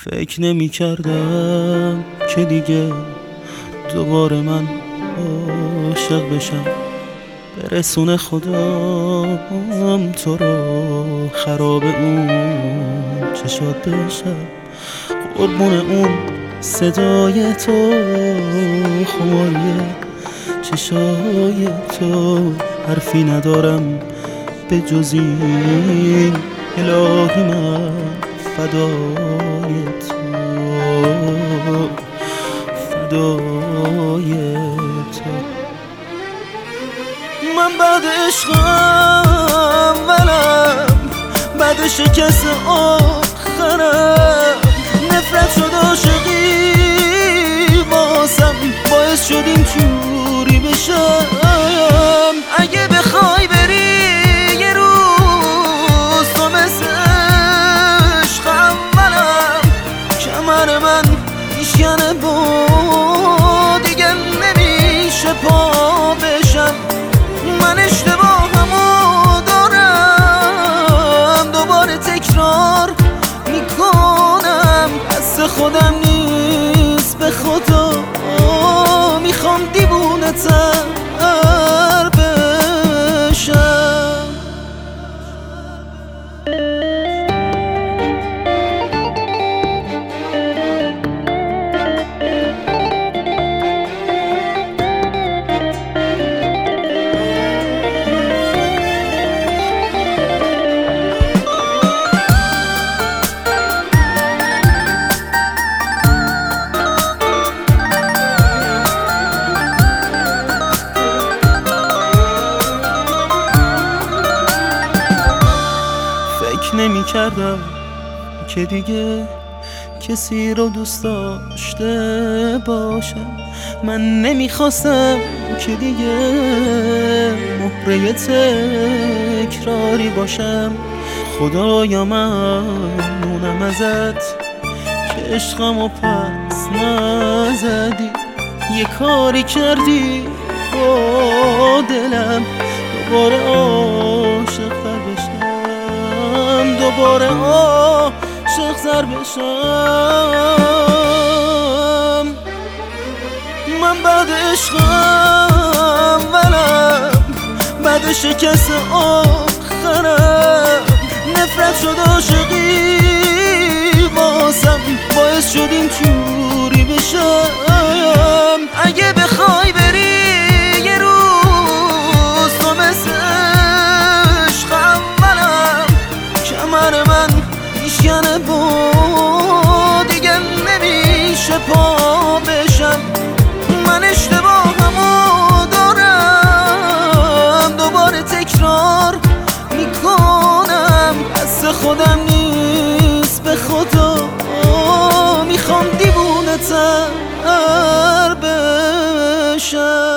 فکر نمی کردم که دیگه دوباره من عاشق بشم، برسونه خدام تو رو خراب اون چشات بشم، قربون اون صدای تو، خماری چشای تو، حرفی ندارم به جز این الهی من فدای تو، فدای تو. من بعد عشقم ولم، بعد شکست آخرم، نفرت شد عاشقی باسم، باعث شد اینجوری بشم. اگه بخوای بری یه روز تو مثل عشقم ولم، کمر من میشکنه با دیگه نمیشه پا بشم. من اشتباهمو دارم دوباره تکرار میکنم، دست خودم نیست به خدا، میخوام دیوونه تر بشم. نمی کردم که دیگه کسی رو دوست داشته باشم، من نمیخواستم که دیگه مهره تکراری باشم. خدایا ممنونم ازت که عشقمو پس نزدی، یه کاری کردی با دلم دوباره عاشق تر بشم، دوباره عاشق تر بشم. من بعد عشقم ولم، بعد شکست آخرم، نفرت شد عاشقی باسم، باعث شد اینجوری بشم. اگه بخوای بری یه روز تو مثل عشقم ولم، کمر من میشکنه با دیگه نمیشه پا بشم. من اشتباهمو دارم دوباره تکرار میکنم، دست خودم نیست به خدا، میخوام دیوونه تر بشم.